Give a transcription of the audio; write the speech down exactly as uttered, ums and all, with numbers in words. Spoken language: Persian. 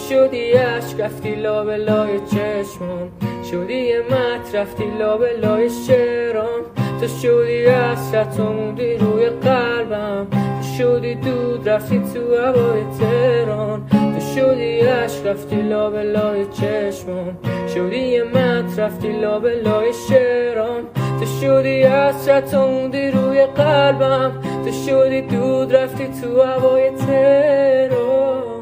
شدی عشق رفتی لابلای چشمام، شدی یه مت رفتی لابلای شعرام. تو شدی حسرت و موندی روی قلبم، تو شدی دود رفتی تو هوای تهران. تو شدی عشق رفتی لابلای چشمام، شدی یه مت رفتی لابلای شعرام. تو شدی حسرت و موندی روی قلبم، تو شدی دود رفتی تو هوای تهران.